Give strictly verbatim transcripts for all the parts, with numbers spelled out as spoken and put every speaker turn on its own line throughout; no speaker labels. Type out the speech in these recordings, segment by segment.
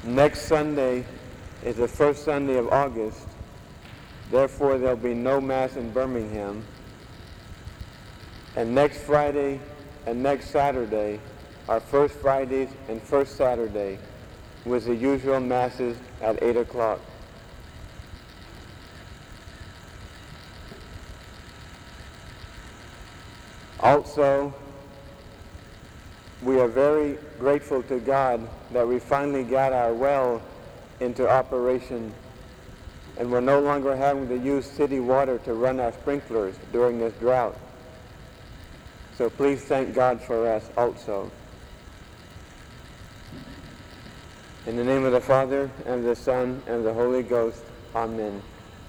Next Sunday is the first Sunday of August. Therefore, there'll be no Mass in Birmingham. And next Friday and next Saturday are First Fridays and First Saturday with the usual Masses at eight o'clock. Also, we are very grateful to God that we finally got our well into operation and we're no longer having to use city water to run our sprinklers during this drought. So please thank God for us also. In the name of the Father, and the Son, and the Holy Ghost. Amen.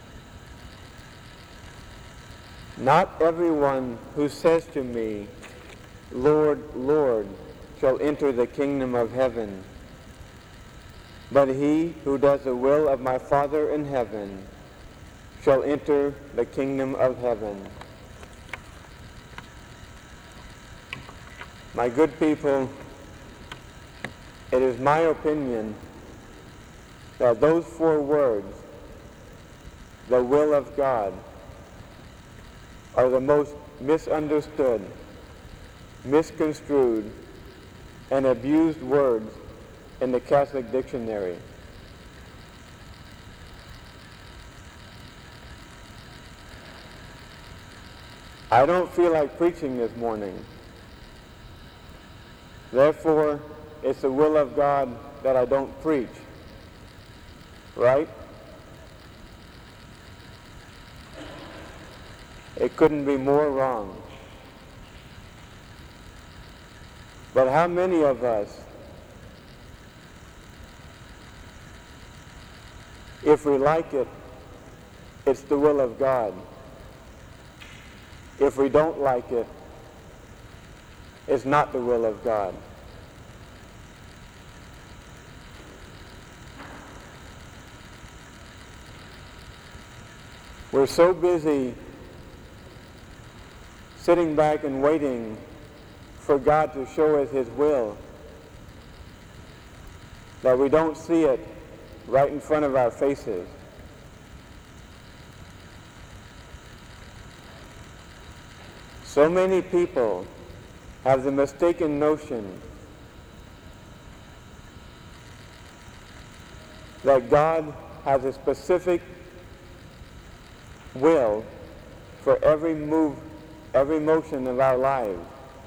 Not everyone who says to me, Lord, Lord, shall enter the kingdom of heaven, but he who does the will of my Father in heaven shall enter the kingdom of heaven. My good people, it is my opinion that those four words, the will of God, are the most misunderstood, misconstrued, and abused words in the Catholic dictionary. I don't feel like preaching this morning. Therefore, it's the will of God that I don't preach. Right? It couldn't be more wrong. But how many of us, if we like it, it's the will of God. If we don't like it, it's not the will of God. We're so busy sitting back and waiting for God to show us His will that we don't see it right in front of our faces. So many people have the mistaken notion that God has a specific will for every move, every motion of our lives.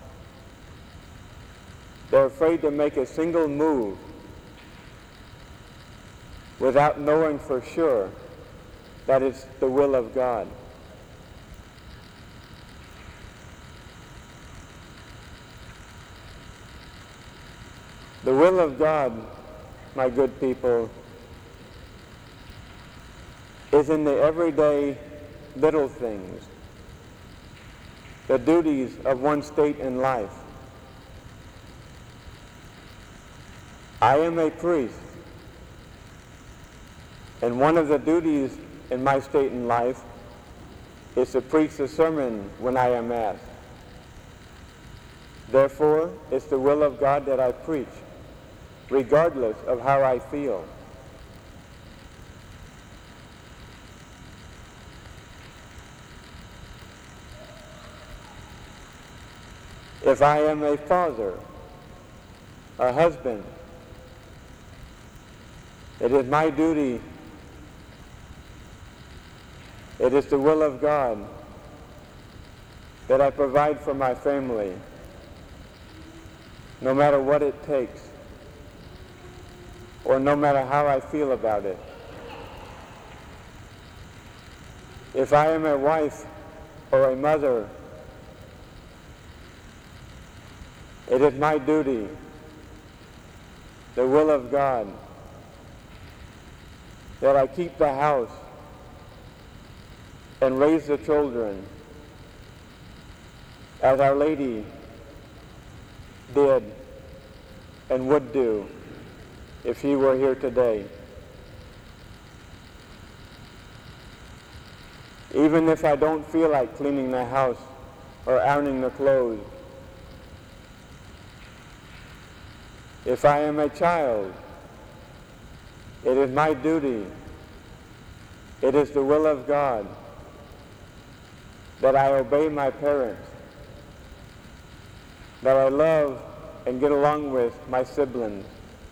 They're afraid to make a single move without knowing for sure that it's the will of God. The will of God, my good people, is in the everyday little things, the duties of one's state in life. I am a priest, and one of the duties in my state in life is to preach the sermon when I am asked. Therefore, it's the will of God that I preach, regardless of how I feel. If I am a father, a husband, it is my duty, it is the will of God that I provide for my family, no matter what it takes, or no matter how I feel about it. If I am a wife or a mother, it is my duty, the will of God, that I keep the house and raise the children as Our Lady did and would do if she were here today. Even if I don't feel like cleaning the house or ironing the clothes, if I am a child, It is my duty. It is the will of God that I obey my parents, that I love and get along with my siblings.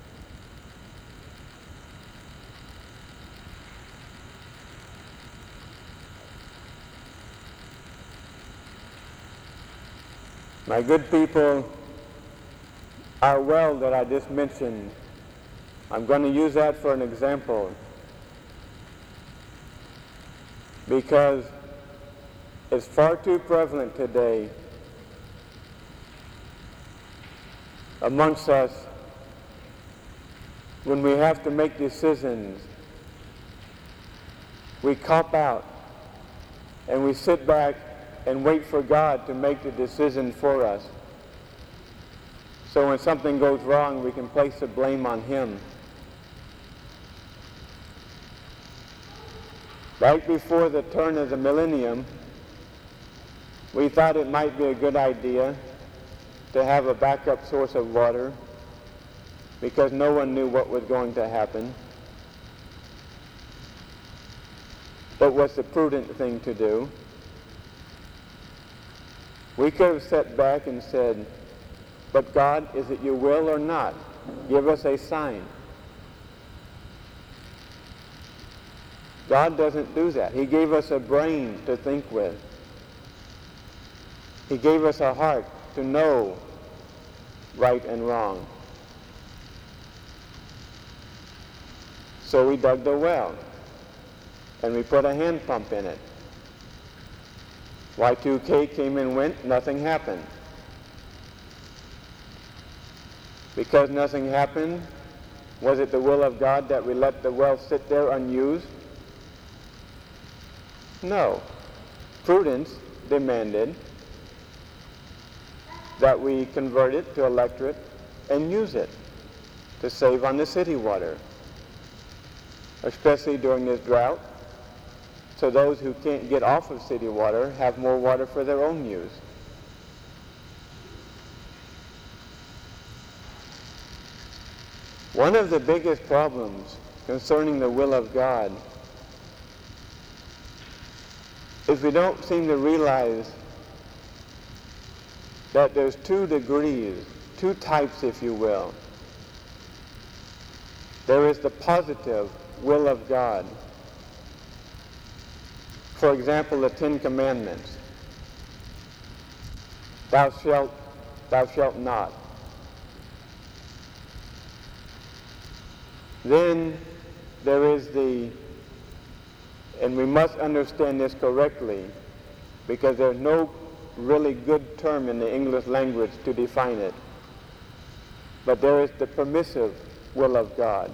My good people, our well that I just mentioned, I'm going to use that for an example because it's far too prevalent today amongst us when we have to make decisions. We cop out and we sit back and wait for God to make the decision for us. So when something goes wrong, we can place the blame on Him. Right before the turn of the millennium, we thought it might be a good idea to have a backup source of water because no one knew what was going to happen. But what's the prudent thing to do? We could have sat back and said, but God, is it your will or not? Give us a sign. God doesn't do that. He gave us a brain to think with. He gave us a heart to know right and wrong. So we dug the well, and we put a hand pump in it. Y two K came and went, nothing happened. Because nothing happened, was it the will of God that we let the well sit there unused? No. Prudence demanded that we convert it to electric and use it to save on the city water, especially during this drought, so those who can't get off of city water have more water for their own use. One of the biggest problems concerning the will of God is we don't seem to realize that there's two degrees, two types, if you will. There is the positive will of God. For example, the Ten Commandments. Thou shalt, thou shalt not. Then there is the, and we must understand this correctly, because there's no really good term in the English language to define it. But there is the permissive will of God.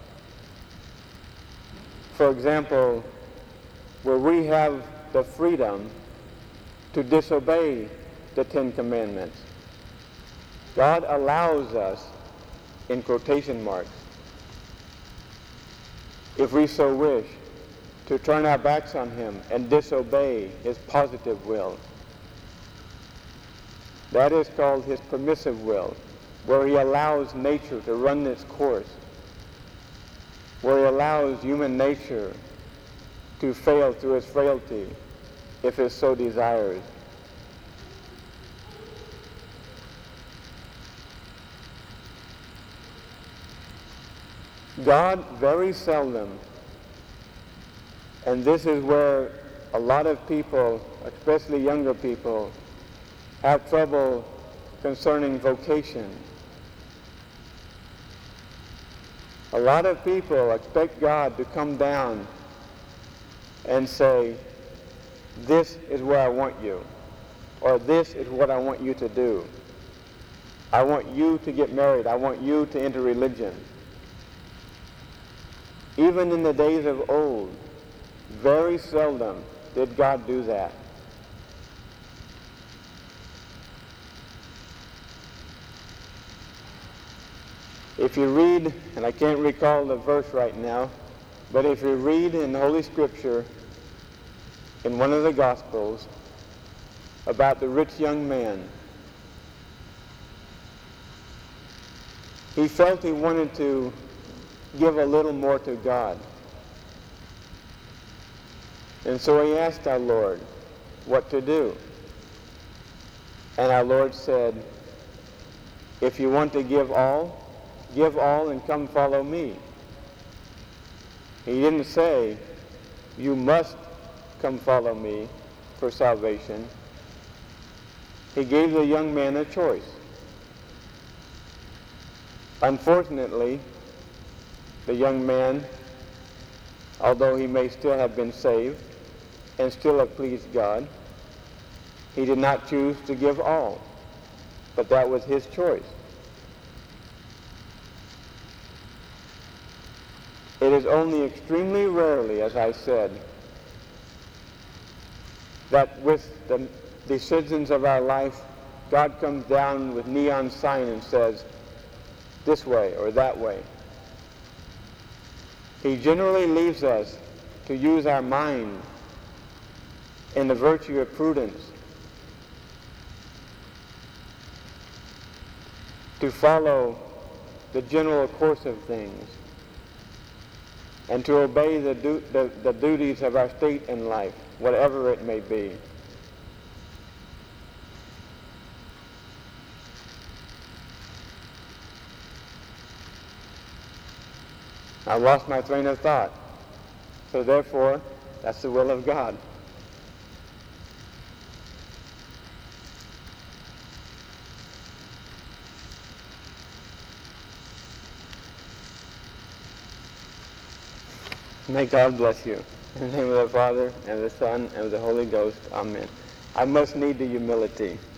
For example, where we have the freedom to disobey the Ten Commandments. God allows us, in quotation marks, if we so wish, to turn our backs on Him and disobey His positive will. That is called His permissive will, where He allows nature to run its course, where He allows human nature to fail through its frailty, if it so desires. God very seldom, and this is where a lot of people, especially younger people, have trouble concerning vocation. A lot of people expect God to come down and say, this is where I want you, or this is what I want you to do. I want you to get married. I want you to enter religion. Even in the days of old, very seldom did God do that. If you read, and I can't recall the verse right now, but if you read in the Holy Scripture, in one of the Gospels, about the rich young man, he felt he wanted to give a little more to God. And so he asked our Lord what to do. And our Lord said, if you want to give all, give all and come follow me. He didn't say, you must come follow me for salvation. He gave the young man a choice. Unfortunately, the young man, although he may still have been saved and still have pleased God, he did not choose to give all, but that was his choice. It is only extremely rarely, as I said, that with the decisions of our life, God comes down with neon sign and says, this way or that way. He generally leaves us to use our mind in the virtue of prudence, to follow the general course of things, and to obey the, du- the, the duties of our state in life, whatever it may be. I lost my train of thought. So therefore, that's the will of God. May God bless you. In the name of the Father, and the Son, and of the Holy Ghost. Amen. I must need the humility.